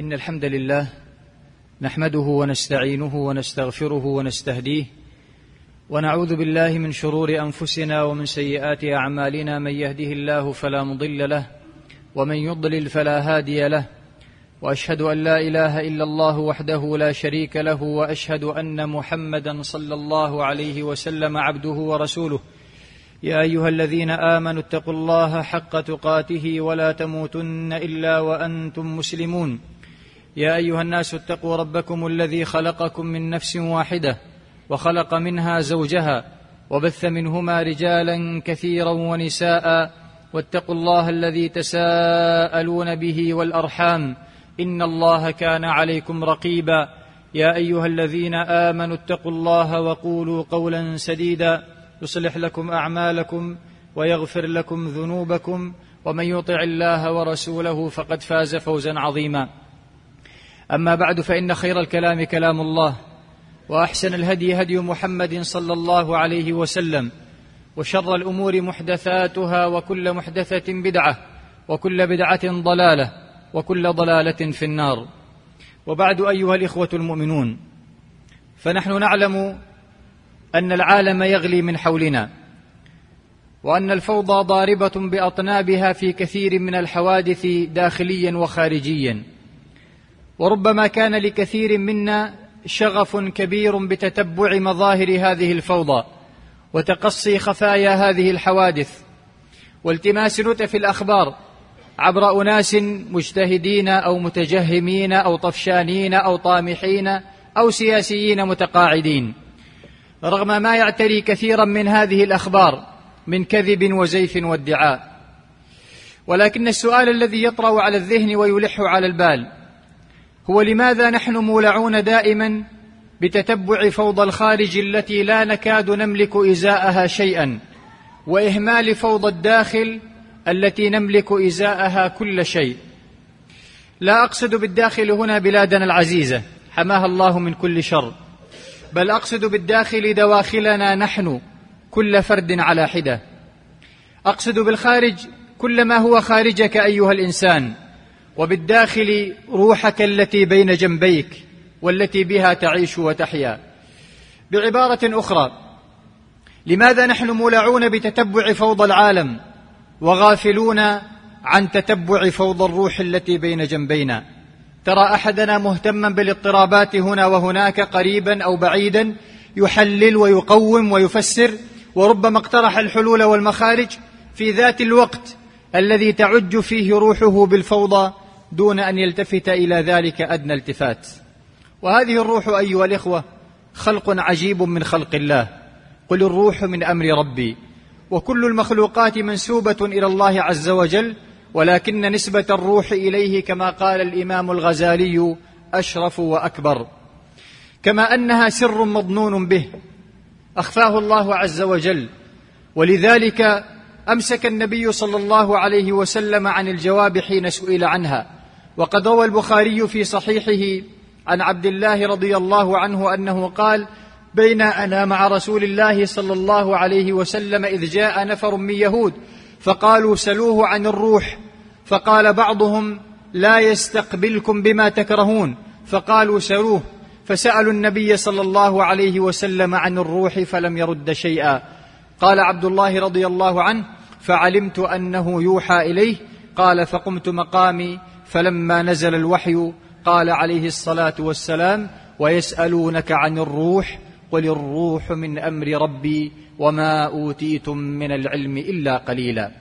إن الحمد لله نحمده ونستعينه ونستغفره ونستهديه ونعوذ بالله من شرور أنفسنا ومن سيئات أعمالنا. من يهده الله فلا مضل له ومن يضلل فلا هادي له، وأشهد أن لا إله إلا الله وحده لا شريك له، وأشهد أن محمدا صلى الله عليه وسلم عبده ورسوله. يا أيها الذين آمنوا اتقوا الله حق تقاته ولا تموتن إلا وأنتم مسلمون. يا أيها الناس اتقوا ربكم الذي خلقكم من نفس واحدة وخلق منها زوجها وبث منهما رجالا كثيرا ونساء، واتقوا الله الذي تساءلون به والأرحام إن الله كان عليكم رقيبا. يا أيها الذين آمنوا اتقوا الله وقولوا قولا سديدا يصلح لكم أعمالكم ويغفر لكم ذنوبكم، ومن يطع الله ورسوله فقد فاز فوزا عظيما. أما بعد، فإن خير الكلام كلام الله، وأحسن الهدي هدي محمد صلى الله عليه وسلم، وشر الأمور محدثاتها، وكل محدثة بدعة، وكل بدعة ضلالة، وكل ضلالة في النار. وبعد، أيها الإخوة المؤمنون، فنحن نعلم أن العالم يغلي من حولنا، وأن الفوضى ضاربة بأطنابها في كثير من الحوادث داخليا وخارجيا، وربما كان لكثير منا شغف كبير بتتبع مظاهر هذه الفوضى وتقصي خفايا هذه الحوادث، والتماس نتف الأخبار عبر أناس مجتهدين أو متجهمين أو طفشانين أو طامحين أو سياسيين متقاعدين، رغم ما يعتري كثيرا من هذه الأخبار من كذب وزيف وادعاء. ولكن السؤال الذي يطرأ على الذهن ويلح على البال هو: لماذا نحن مولعون دائما بتتبع فوضى الخارج التي لا نكاد نملك إزاءها شيئا، وإهمال فوضى الداخل التي نملك إزاءها كل شيء؟ لا أقصد بالداخل هنا بلادنا العزيزة حماها الله من كل شر، بل أقصد بالداخل دواخلنا نحن كل فرد على حدة. أقصد بالخارج كل ما هو خارجك أيها الإنسان، وبالداخل روحك التي بين جنبيك والتي بها تعيش وتحيا. بعبارة أخرى، لماذا نحن مولعون بتتبع فوضى العالم وغافلون عن تتبع فوضى الروح التي بين جنبينا؟ ترى أحدنا مهتما بالاضطرابات هنا وهناك، قريبا أو بعيدا، يحلل ويقوم ويفسر، وربما اقترح الحلول والمخارج في ذات الوقت الذي تعج فيه روحه بالفوضى دون أن يلتفت إلى ذلك أدنى التفات. وهذه الروح أيها الإخوة خلق عجيب من خلق الله. قل الروح من أمر ربي. وكل المخلوقات منسوبة إلى الله عز وجل، ولكن نسبة الروح إليه كما قال الإمام الغزالي أشرف وأكبر، كما أنها سر مضنون به أخفاه الله عز وجل. ولذلك أمسك النبي صلى الله عليه وسلم عن الجواب حين سئل عنها. وقد روى البخاري في صحيحه عن عبد الله رضي الله عنه أنه قال: بين أنا مع رسول الله صلى الله عليه وسلم إذ جاء نفر من يهود فقالوا سلوه عن الروح، فقال بعضهم: لا يستقبلكم بما تكرهون، فقالوا سلوه، فسألوا النبي صلى الله عليه وسلم عن الروح فلم يرد شيئا. قال عبد الله رضي الله عنه: فعلمت أنه يوحى إليه. قال: فقمت مقامي، فلما نزل الوحي قال عليه الصلاة والسلام: ويسألونك عن الروح قل الروح من أمر ربي وما أوتيتم من العلم إلا قليلا.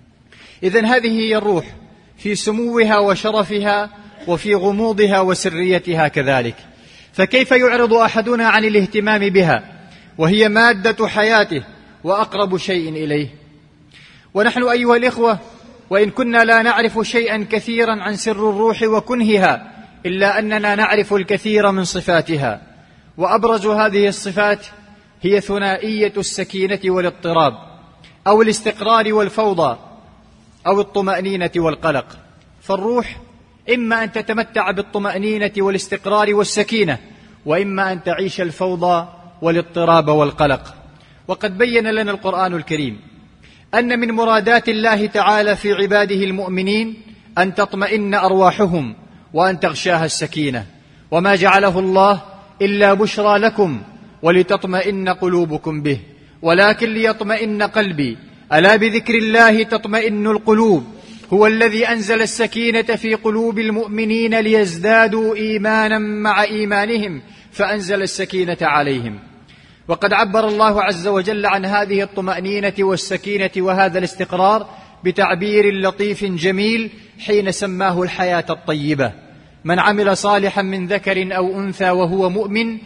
إذن هذه هي الروح في سموها وشرفها، وفي غموضها وسريتها كذلك. فكيف يعرض أحدنا عن الاهتمام بها وهي مادة حياته وأقرب شيء إليه؟ ونحن أيها الإخوة وإن كنا لا نعرف شيئا كثيرا عن سر الروح وكنهها، إلا أننا نعرف الكثير من صفاتها. وأبرز هذه الصفات هي ثنائية السكينة والاضطراب، أو الاستقرار والفوضى، أو الطمأنينة والقلق. فالروح إما أن تتمتع بالطمأنينة والاستقرار والسكينة، وإما أن تعيش الفوضى والاضطراب والقلق. وقد بين لنا القرآن الكريم أن من مرادات الله تعالى في عباده المؤمنين أن تطمئن أرواحهم وأن تغشاها السكينة، وما جعله الله إلا بشرى لكم ولتطمئن قلوبكم به، ولكن ليطمئن قلبي، ألا بذكر الله تطمئن القلوب. هو الذي أنزل السكينة في قلوب المؤمنين ليزدادوا إيمانا مع إيمانهم فأنزل السكينة عليهم. وقد عبر الله عز وجل عن هذه الطمأنينة والسكينة وهذا الاستقرار بتعبير لطيف جميل حين سماه الحياة الطيبة: من عمل صالحا من ذكر أو أنثى وهو مؤمن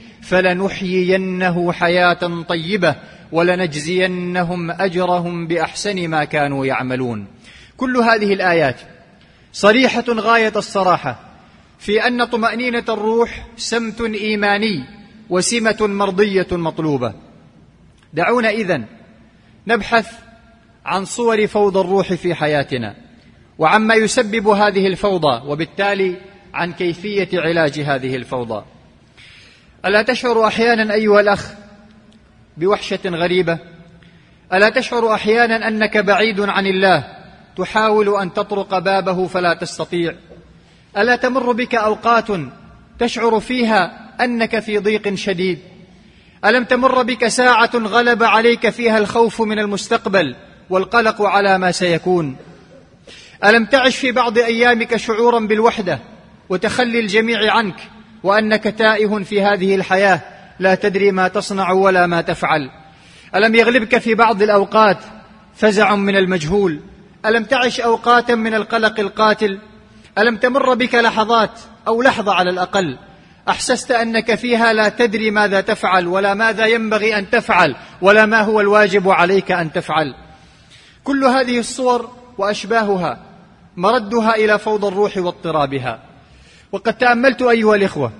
فلنحيينه حياة طيبة ولنجزينهم أجرهم بأحسن ما كانوا يعملون. كل هذه الآيات صريحة غاية الصراحة في أن طمأنينة الروح سمت إيماني وسمة مرضية مطلوبة. دعونا إذن نبحث عن صور فوضى الروح في حياتنا وعما يسبب هذه الفوضى، وبالتالي عن كيفية علاج هذه الفوضى. ألا تشعر أحيانا أيها الأخ بوحشة غريبة؟ ألا تشعر أحيانا أنك بعيد عن الله تحاول أن تطرق بابه فلا تستطيع؟ ألا تمر بك أوقات تشعر فيها أنك في ضيق شديد؟ ألم تمر بك ساعة غلب عليك فيها الخوف من المستقبل والقلق على ما سيكون؟ ألم تعش في بعض أيامك شعورا بالوحدة وتخلي الجميع عنك وأنك تائه في هذه الحياة لا تدري ما تصنع ولا ما تفعل؟ ألم يغلبك في بعض الأوقات فزع من المجهول؟ ألم تعش أوقاتا من القلق القاتل؟ ألم تمر بك لحظات أو لحظة على الأقل أحسست أنك فيها لا تدري ماذا تفعل ولا ماذا ينبغي أن تفعل ولا ما هو الواجب عليك أن تفعل؟ كل هذه الصور وأشباهها مردها إلى فوضى الروح واضطرابها. وقد تأملت أيها الإخوة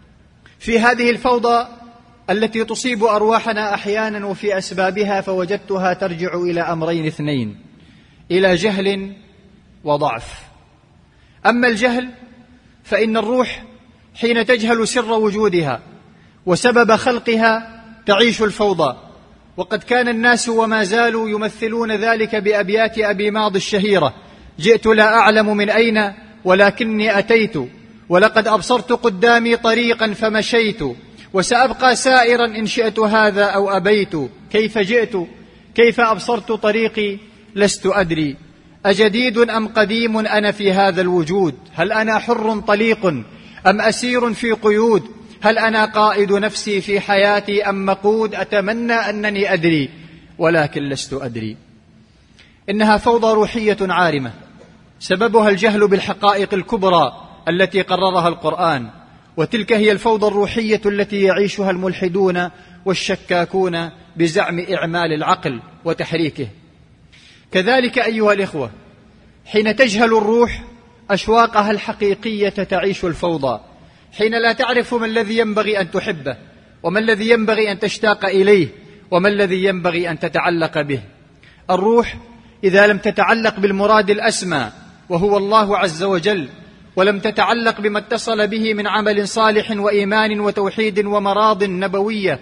في هذه الفوضى التي تصيب أرواحنا أحيانا وفي أسبابها، فوجدتها ترجع إلى أمرين اثنين: إلى جهل وضعف. أما الجهل فإن الروح حين تجهل سر وجودها وسبب خلقها تعيش الفوضى، وقد كان الناس وما زالوا يمثلون ذلك بأبيات أبي ماض الشهيرة: جئت لا أعلم من أين ولكني أتيت، ولقد أبصرت قدامي طريقا فمشيت، وسأبقى سائرا إن شئت هذا أو أبيت، كيف جئت كيف أبصرت طريقي لست أدري، أجديد أم قديم أنا في هذا الوجود، هل أنا حر طليق أم أسير في قيود، هل أنا قائد نفسي في حياتي أم مقود، أتمنى أنني أدري ولكن لست أدري. إنها فوضى روحية عارمة سببها الجهل بالحقائق الكبرى التي قررها القرآن، وتلك هي الفوضى الروحية التي يعيشها الملحدون والشكاكون بزعم إعمال العقل وتحريكه. كذلك أيها الإخوة حين تجهل الروح أشواقها الحقيقية تعيش الفوضى، حين لا تعرف ما الذي ينبغي أن تحبه وما الذي ينبغي أن تشتاق إليه وما الذي ينبغي أن تتعلق به. الروح إذا لم تتعلق بالمراد الأسمى وهو الله عز وجل، ولم تتعلق بما اتصل به من عمل صالح وإيمان وتوحيد ومراض نبوية،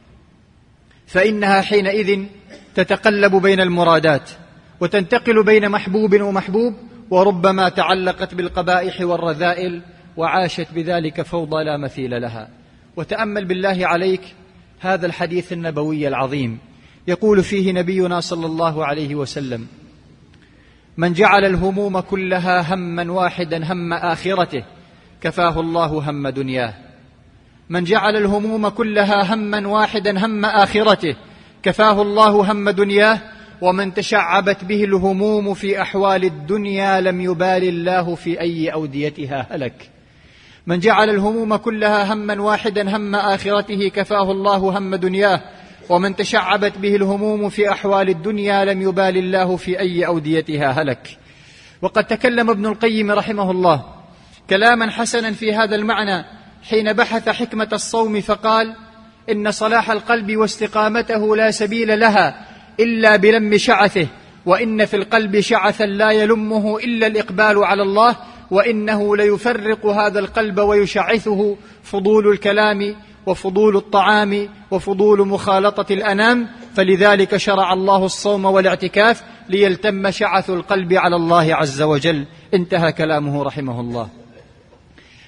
فإنها حينئذ تتقلب بين المرادات وتنتقل بين محبوب ومحبوب، وربما تعلقت بالقبائح والرذائل وعاشت بذلك فوضى لا مثيل لها. وتأمل بالله عليك هذا الحديث النبوي العظيم، يقول فيه نبينا صلى الله عليه وسلم: من جعل الهموم كلها هما واحدا هم آخرته كفاه الله هم دنياه. من جعل الهموم كلها هما واحدا هم آخرته كفاه الله هم دنياه، ومن تشعبت به الهموم في أحوال الدنيا لم يبال الله في أي أوديتها هلك. من جعل الهموم كلها هما واحدا هم آخرته كفاه الله هم دنياه، ومن تشعبت به الهموم في أحوال الدنيا لم يبال الله في أي أوديتها هلك. وقد تكلم ابن القيم رحمه الله كلاما حسنا في هذا المعنى حين بحث حكمة الصوم فقال: إن صلاح القلب واستقامته لا سبيل لها إلا بلم شعثه، وإن في القلب شعثا لا يلمه إلا الإقبال على الله، وإنه ليفرق هذا القلب ويشعثه فضول الكلام وفضول الطعام وفضول مخالطة الأنام، فلذلك شرع الله الصوم والاعتكاف ليلتم شعث القلب على الله عز وجل. انتهى كلامه رحمه الله.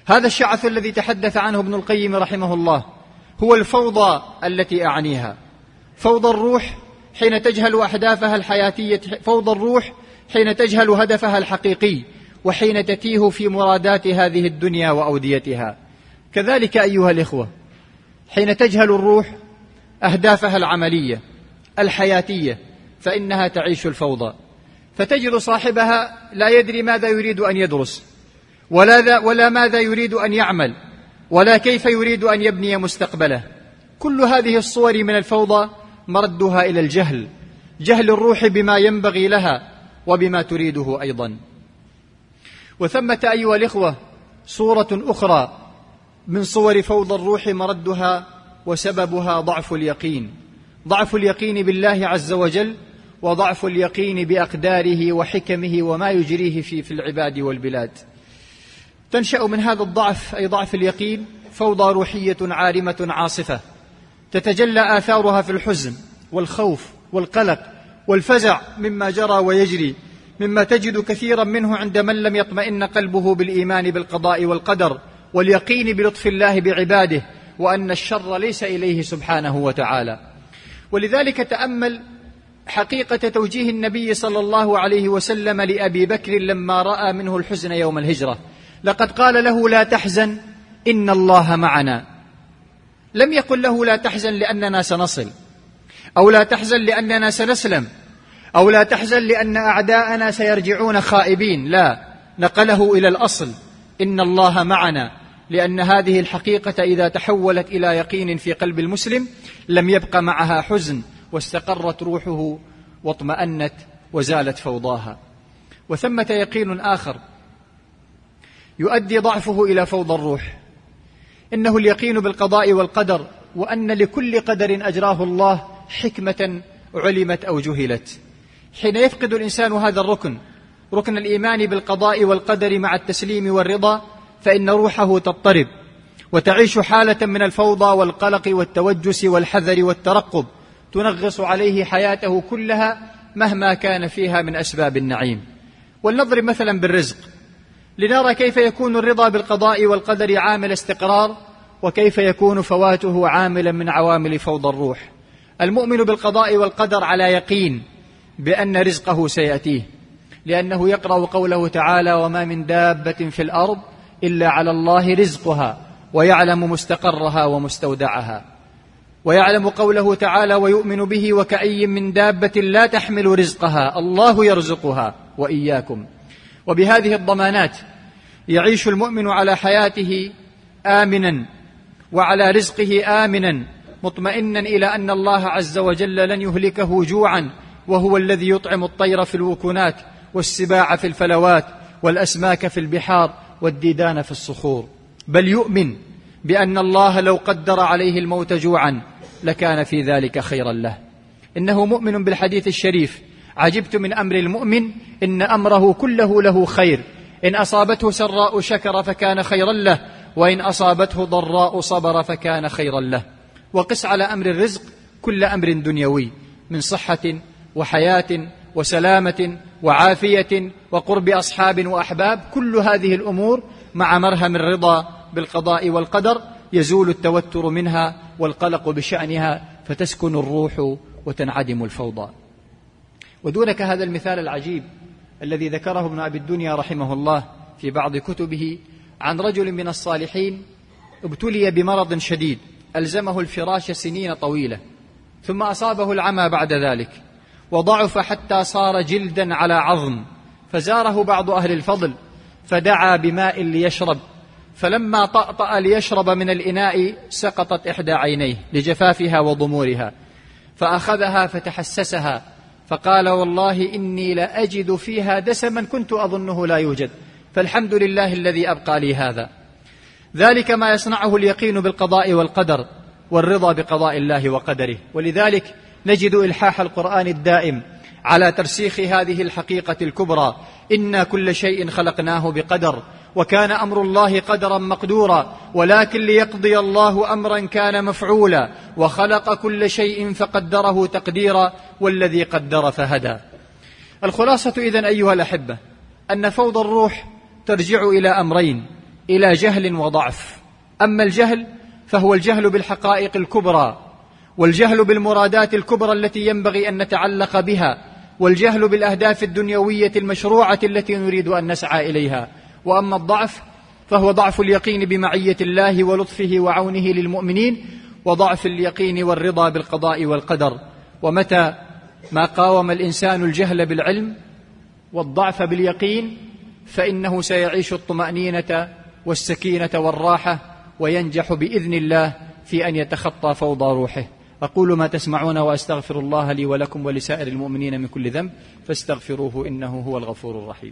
هذا الشعث الذي تحدث عنه ابن القيم رحمه الله هو الفوضى التي أعنيها، فوضى الروح حين تجهل أهدافها الحياتية، فوضى الروح حين تجهل هدفها الحقيقي، وحين تتيه في مرادات هذه الدنيا وأوديتها. كذلك أيها الإخوة، حين تجهل الروح أهدافها العملية الحياتية فإنها تعيش الفوضى، فتجد صاحبها لا يدري ماذا يريد أن يدرس، ولا ماذا يريد أن يعمل، ولا كيف يريد أن يبني مستقبله. كل هذه الصور من الفوضى مردها إلى الجهل، جهل الروح بما ينبغي لها وبما تريده أيضا. وثمة أيها الإخوة صورة أخرى من صور فوضى الروح مردها وسببها ضعف اليقين، ضعف اليقين بالله عز وجل، وضعف اليقين بأقداره وحكمه وما يجريه في العباد والبلاد. تنشأ من هذا الضعف، أي ضعف اليقين، فوضى روحية عارمة عاصفة تتجلى آثارها في الحزن والخوف والقلق والفزع مما جرى ويجري، مما تجد كثيرا منه عند من لم يطمئن قلبه بالإيمان بالقضاء والقدر واليقين بلطف الله بعباده، وأن الشر ليس إليه سبحانه وتعالى. ولذلك تأمل حقيقة توجيه النبي صلى الله عليه وسلم لأبي بكر لما رأى منه الحزن يوم الهجرة. لقد قال له: لا تحزن إن الله معنا. لم يقل له: لا تحزن لأننا سنصل، أو لا تحزن لأننا سنسلم، أو لا تحزن لأن أعداءنا سيرجعون خائبين. لا، نقله إلى الأصل: إن الله معنا، لأن هذه الحقيقة إذا تحولت إلى يقين في قلب المسلم لم يبق معها حزن، واستقرت روحه واطمأنت وزالت فوضاها. وثمة يقين آخر يؤدي ضعفه إلى فوضى الروح، إنه اليقين بالقضاء والقدر، وأن لكل قدر أجراه الله حكمة علمت أو جهلت. حين يفقد الإنسان هذا الركن، ركن الإيمان بالقضاء والقدر مع التسليم والرضا، فإن روحه تضطرب وتعيش حالة من الفوضى والقلق والتوجس والحذر والترقب، تنغص عليه حياته كلها مهما كان فيها من أسباب النعيم. ولنضرب مثلا بالرزق لنرى كيف يكون الرضا بالقضاء والقدر عامل استقرار، وكيف يكون فواته عاملا من عوامل فوضى الروح. المؤمن بالقضاء والقدر على يقين بأن رزقه سيأتيه، لأنه يقرأ قوله تعالى: وما من دابة في الأرض إلا على الله رزقها ويعلم مستقرها ومستودعها، ويعلم قوله تعالى: ويؤمن به وكأي من دابة لا تحمل رزقها الله يرزقها وإياكم. وبهذه الضمانات يعيش المؤمن على حياته آمنا وعلى رزقه آمنا، مطمئنا إلى أن الله عز وجل لن يهلكه جوعا، وهو الذي يطعم الطير في الوكنات والسباع في الفلوات والأسماك في البحار والديدان في الصخور، بل يؤمن بأن الله لو قدر عليه الموت جوعا لكان في ذلك خيرا له. إنه مؤمن بالحديث الشريف: عجبت من أمر المؤمن إن أمره كله له خير، إن أصابته سراء شكر فكان خيرا له، وإن أصابته ضراء صبر فكان خيرا له. وقس على أمر الرزق كل أمر دنيوي من صحة وحياة وسلامة وعافية وقرب أصحاب وأحباب، كل هذه الأمور مع مرهم الرضا بالقضاء والقدر يزول التوتر منها والقلق بشأنها، فتسكن الروح وتنعدم الفوضى. ودونك هذا المثال العجيب الذي ذكره ابن أبي الدنيا رحمه الله في بعض كتبه عن رجل من الصالحين ابتلي بمرض شديد ألزمه الفراش سنين طويلة، ثم أصابه العمى بعد ذلك، وضعف حتى صار جلدا على عظم. فزاره بعض أهل الفضل فدعا بماء ليشرب، فلما طأطأ ليشرب من الإناء سقطت إحدى عينيه لجفافها وضمورها، فأخذها فتحسسها فقال: والله إني لأجد فيها دسما كنت أظنه لا يوجد، فالحمد لله الذي أبقى لي هذا. ذلك ما يصنعه اليقين بالقضاء والقدر والرضا بقضاء الله وقدره. ولذلك نجد إلحاح القرآن الدائم على ترسيخ هذه الحقيقة الكبرى: إنا كل شيء خلقناه بقدر وكان أمر الله قدرا مقدورا، ولكن ليقضي الله أمرا كان مفعولا، وخلق كل شيء فقدره تقديرا، والذي قدر فهدى. الخلاصة إذن أيها الأحبة أن فوضى الروح ترجع إلى أمرين: إلى جهل وضعف. أما الجهل فهو الجهل بالحقائق الكبرى، والجهل بالمرادات الكبرى التي ينبغي أن نتعلق بها، والجهل بالأهداف الدنيوية المشروعة التي نريد أن نسعى إليها. وأما الضعف فهو ضعف اليقين بمعية الله ولطفه وعونه للمؤمنين، وضعف اليقين والرضا بالقضاء والقدر. ومتى ما قاوم الإنسان الجهل بالعلم والضعف باليقين فإنه سيعيش الطمأنينة والسكينة والراحة، وينجح بإذن الله في أن يتخطى فوضى روحه. أقول ما تسمعون وأستغفر الله لي ولكم ولسائر المؤمنين من كل ذنب فاستغفروه إنه هو الغفور الرحيم.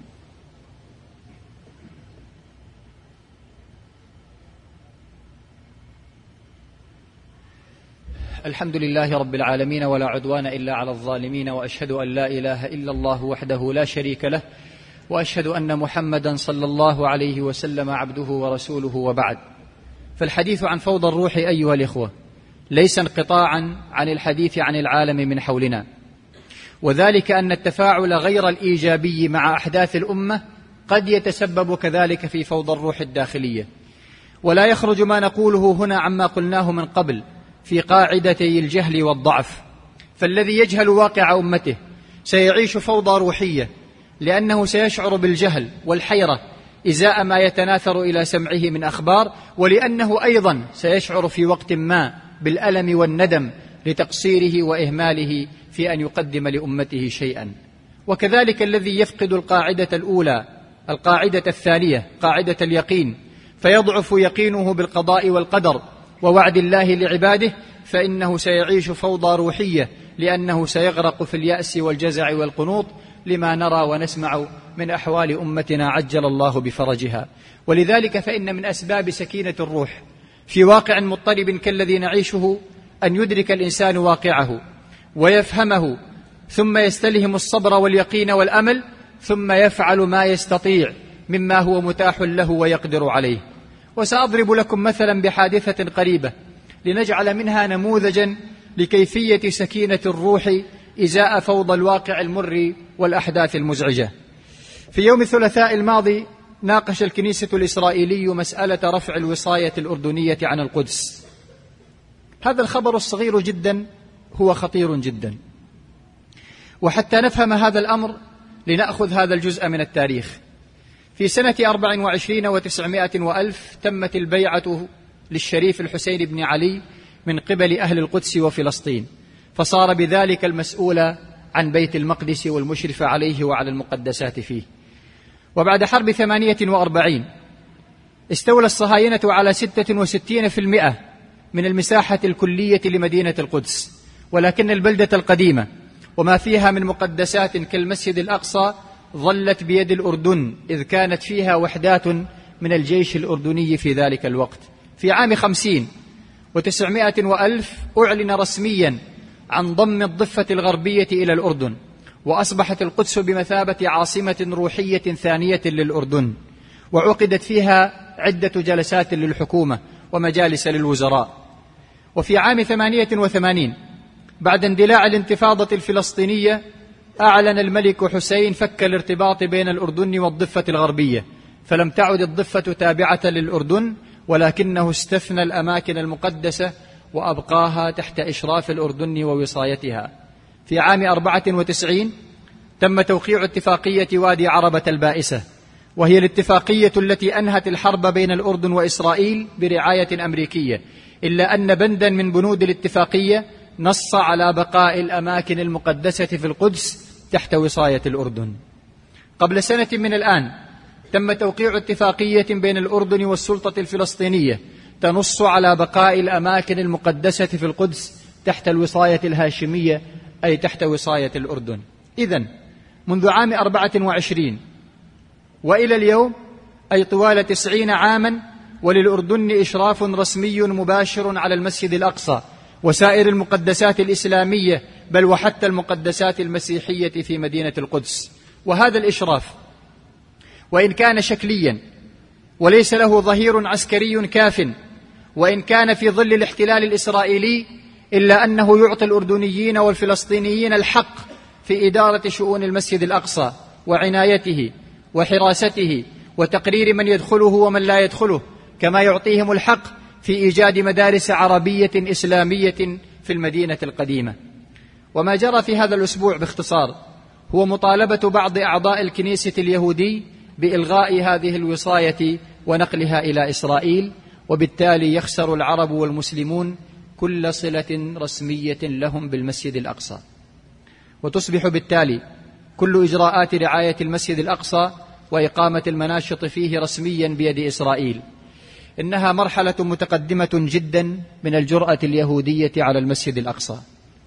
الحمد لله رب العالمين، ولا عدوان إلا على الظالمين، وأشهد أن لا إله إلا الله وحده لا شريك له، وأشهد أن محمدا صلى الله عليه وسلم عبده ورسوله، وبعد. فالحديث عن فوضى الروح أيها الإخوة ليس انقطاعا عن الحديث عن العالم من حولنا، وذلك أن التفاعل غير الإيجابي مع أحداث الأمة قد يتسبب كذلك في فوضى الروح الداخلية. ولا يخرج ما نقوله هنا عما قلناه من قبل في قاعدتي الجهل والضعف. فالذي يجهل واقع أمته سيعيش فوضى روحية، لأنه سيشعر بالجهل والحيرة إزاء ما يتناثر إلى سمعه من أخبار، ولأنه أيضا سيشعر في وقت ما بالألم والندم لتقصيره وإهماله في أن يقدم لأمته شيئا. وكذلك الذي يفقد القاعدة الأولى، القاعدة الثانية، قاعدة اليقين، فيضعف يقينه بالقضاء والقدر ووعد الله لعباده، فإنه سيعيش فوضى روحية، لأنه سيغرق في اليأس والجزع والقنوط لما نرى ونسمع من أحوال أمتنا عجل الله بفرجها. ولذلك فإن من أسباب سكينة الروح في واقع مضطرب كالذي نعيشه أن يدرك الإنسان واقعه ويفهمه، ثم يستلهم الصبر واليقين والأمل، ثم يفعل ما يستطيع مما هو متاح له ويقدر عليه. وسأضرب لكم مثلا بحادثة قريبة لنجعل منها نموذجا لكيفية سكينة الروح إزاء فوضى الواقع المر والأحداث المزعجة. في يوم الثلاثاء الماضي ناقش الكنيسة الإسرائيلي مسألة رفع الوصاية الأردنية عن القدس. هذا الخبر الصغير جدا هو خطير جدا، وحتى نفهم هذا الأمر لنأخذ هذا الجزء من التاريخ. في سنة 24 و900 وألف تمت البيعة للشريف الحسين بن علي من قبل أهل القدس وفلسطين، فصار بذلك المسؤول عن بيت المقدس والمشرف عليه وعلى المقدسات فيه. وبعد حرب 48 استولى الصهاينة على 66% من المساحة الكلية لمدينة القدس، ولكن البلدة القديمة وما فيها من مقدسات كالمسجد الأقصى ظلت بيد الأردن، إذ كانت فيها وحدات من الجيش الأردني في ذلك الوقت. في عام 50 و900 وألف أعلن رسميا عن ضم الضفة الغربية إلى الأردن، وأصبحت القدس بمثابة عاصمة روحية ثانية للأردن، وعقدت فيها عدة جلسات للحكومة ومجالس للوزراء. وفي عام 88 بعد اندلاع الانتفاضة الفلسطينية أعلن الملك حسين فك الارتباط بين الأردن والضفة الغربية، فلم تعد الضفة تابعة للأردن، ولكنه استثنى الأماكن المقدسة وأبقاها تحت إشراف الأردن ووصايتها. في عام 94 تم توقيع اتفاقية وادي عربة البائسة، وهي الاتفاقية التي أنهت الحرب بين الأردن وإسرائيل برعاية أمريكية، إلا أن بندا من بنود الاتفاقية نص على بقاء الأماكن المقدسة في القدس تحت وصاية الأردن. قبل سنة من الآن تم توقيع اتفاقية بين الأردن والسلطة الفلسطينية تنص على بقاء الأماكن المقدسة في القدس تحت الوصاية الهاشمية، أي تحت وصاية الأردن. إذن منذ عام 24 وإلى اليوم، أي طوال 90 عاما، وللأردن إشراف رسمي مباشر على المسجد الأقصى وسائر المقدسات الإسلامية، بل وحتى المقدسات المسيحية في مدينة القدس. وهذا الإشراف وإن كان شكليا وليس له ظهير عسكري كاف، وإن كان في ظل الاحتلال الإسرائيلي، إلا أنه يعطي الأردنيين والفلسطينيين الحق في إدارة شؤون المسجد الأقصى وعنايته وحراسته وتقرير من يدخله ومن لا يدخله، كما يعطيهم الحق في إيجاد مدارس عربية إسلامية في المدينة القديمة. وما جرى في هذا الأسبوع باختصار هو مطالبة بعض أعضاء الكنيسة اليهودي بإلغاء هذه الوصاية ونقلها إلى إسرائيل، وبالتالي يخسر العرب والمسلمون كل صلة رسمية لهم بالمسجد الأقصى، وتصبح بالتالي كل إجراءات رعاية المسجد الأقصى وإقامة المناشط فيه رسميا بيد إسرائيل. إنها مرحلة متقدمة جدا من الجرأة اليهودية على المسجد الأقصى.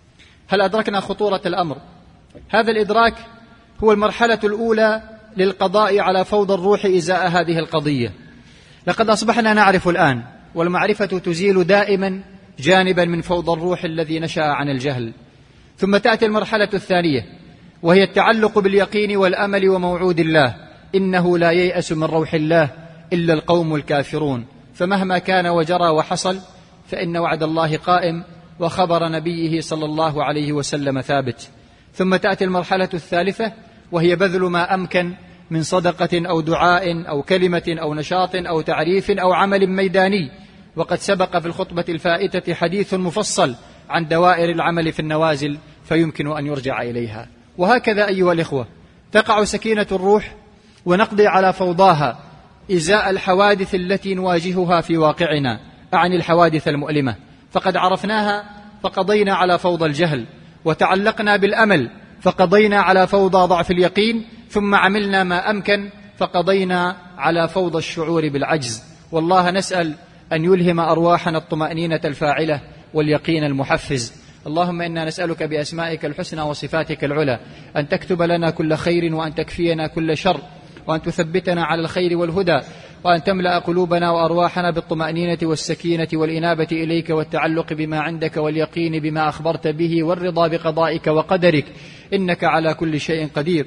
هل أدركنا خطورة الأمر؟ هذا الإدراك هو المرحلة الأولى للقضاء على فوضى الروح إزاء هذه القضية. لقد أصبحنا نعرف الآن، والمعرفة تزيل دائما جانبا من فوضى الروح الذي نشأ عن الجهل. ثم تأتي المرحلة الثانية، وهي التعلق باليقين والأمل وموعود الله. إنه لا ييأس من روح الله إلا القوم الكافرون، فمهما كان وجرى وحصل فإن وعد الله قائم، وخبر نبيه صلى الله عليه وسلم ثابت. ثم تأتي المرحلة الثالثة، وهي بذل ما أمكن من صدقة أو دعاء أو كلمة أو نشاط أو تعريف أو عمل ميداني. وقد سبق في الخطبة الفائتة حديث مفصل عن دوائر العمل في النوازل، فيمكن أن يرجع إليها. وهكذا أيها الإخوة تقع سكينة الروح ونقضي على فوضاها إزاء الحوادث التي نواجهها في واقعنا، أعني الحوادث المؤلمة. فقد عرفناها فقضينا على فوضى الجهل، وتعلقنا بالأمل فقضينا على فوضى ضعف اليقين، ثم عملنا ما أمكن فقضينا على فوضى الشعور بالعجز. والله نسأل أن يلهم أرواحنا الطمأنينة الفاعلة واليقين المحفز. اللهم إنا نسألك بأسمائك الحسنى وصفاتك العلى أن تكتب لنا كل خير، وأن تكفينا كل شر، وأن تثبتنا على الخير والهدى، وأن تملأ قلوبنا وأرواحنا بالطمأنينة والسكينة والإنابة إليك والتعلق بما عندك واليقين بما أخبرت به والرضا بقضائك وقدرك، إنك على كل شيء قدير.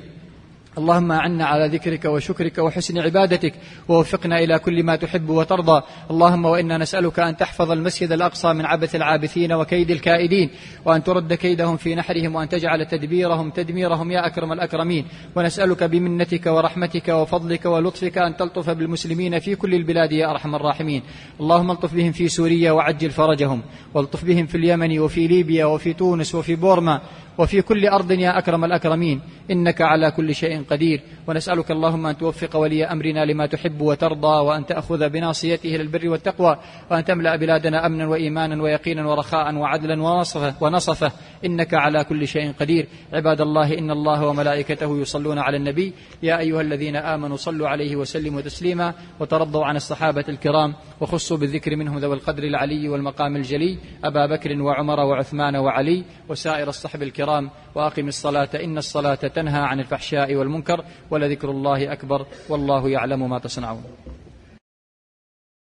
اللهم أعنا على ذكرك وشكرك وحسن عبادتك، ووفقنا إلى كل ما تحب وترضى. اللهم وإنا نسألك أن تحفظ المسجد الأقصى من عبث العابثين وكيد الكائدين، وأن ترد كيدهم في نحرهم، وأن تجعل تدبيرهم تدميرهم يا أكرم الأكرمين. ونسألك بمنتك ورحمتك وفضلك ولطفك أن تلطف بالمسلمين في كل البلاد يا أرحم الراحمين. اللهم الطف بهم في سوريا وعجل فرجهم، والطف بهم في اليمن وفي ليبيا وفي تونس وفي بورما وفي كل أرض يا أكرم الأكرمين، إنك على كل شيء قدير. ونسألك اللهم أن توفق ولي أمرنا لما تحب وترضى، وأن تأخذ بناصيته للبر والتقوى، وأن تملأ بلادنا أمنا وإيمانا ويقينا ورخاء وعدلا ونصفة، إنك على كل شيء قدير. عباد الله، إن الله وملائكته يصلون على النبي، يا أيها الذين آمنوا صلوا عليه وسلموا تسليما. وترضوا عن الصحابة الكرام، وخصوا بالذكر منهم ذوي القدر العلي والمقام الجلي، أبا بكر وعمر وعثمان وعلي وسائر الصحب الكرام. وأقم الصلاة إن الصلاة تنهى عن الفحشاء والمنكر، ولذكر الله أكبر، والله يعلم ما تصنعون.